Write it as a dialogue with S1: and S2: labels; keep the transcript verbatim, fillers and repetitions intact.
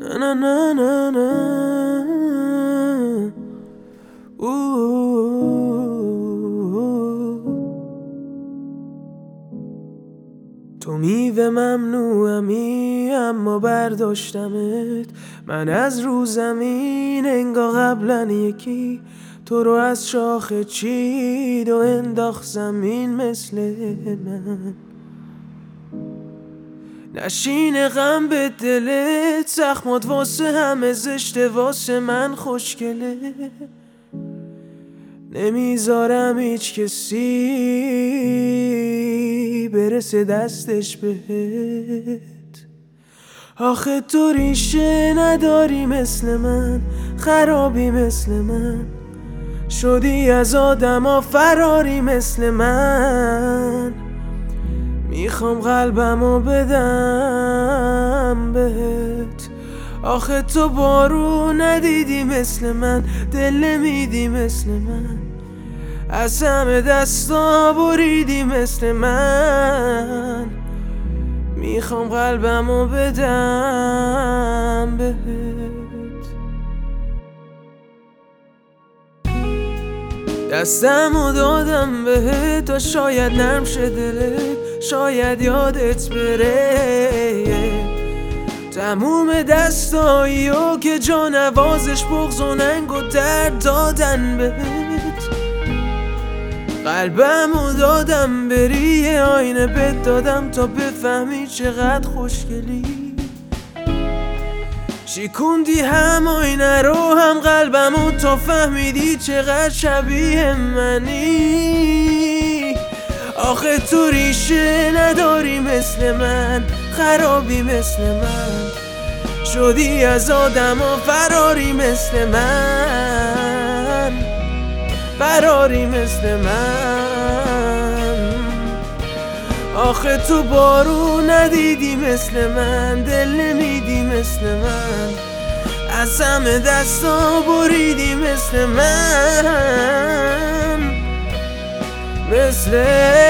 S1: نه نه نه نه نه تو میوه ممنوعمی اما برداشتمت من از رو زمین انگار قبلا یکی تو رو از شاخه چید و انداخت زمین مثل من. نشین غم به دلت زخمات واسه همه زشته واسه من خوشگله نمیذارم هیچ کسی برسه دستش بهت. آخه تو ریشه نداری مثل من خرابی مثل من شدی از آدما فراری مثل من میخوام قلبمو بدم بهت. آخه تو بارون ندیدی مثل من دل نمیدی مثل من از همه دستا بریدی مثل من میخوام قلبمو بدم بهت. دستمو دادم بهت تا شاید نرم شه دلت شاید یادت بره تموم دستایی و که جا نوازش بغض و ننگ و درد دادن بهت. قلبمو دادم بری یه آینه بهت دادم تا بفهمی چقدر خوشگلی شیکوندی هم آینه رو هم قلبمو تا فهمیدی چقدر شبیه منی. آخه تو ریشه نداری مثل من خرابی مثل من شدی از آدما فراری مثل من فراری مثل من. آخه تو بارون ندیدی مثل من دل نمیدی مثل من از همه دستا بریدی مثل من مثل